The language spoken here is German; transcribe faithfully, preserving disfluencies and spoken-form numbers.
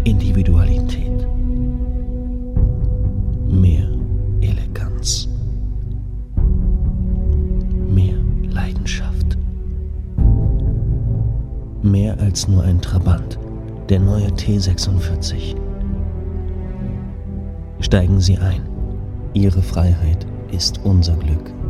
Individualität. Mehr Eleganz. Mehr Leidenschaft. Mehr als nur ein Trabant. Der neue T sechsundvierzig. Steigen Sie ein. Ihre Freiheit ist unser Glück.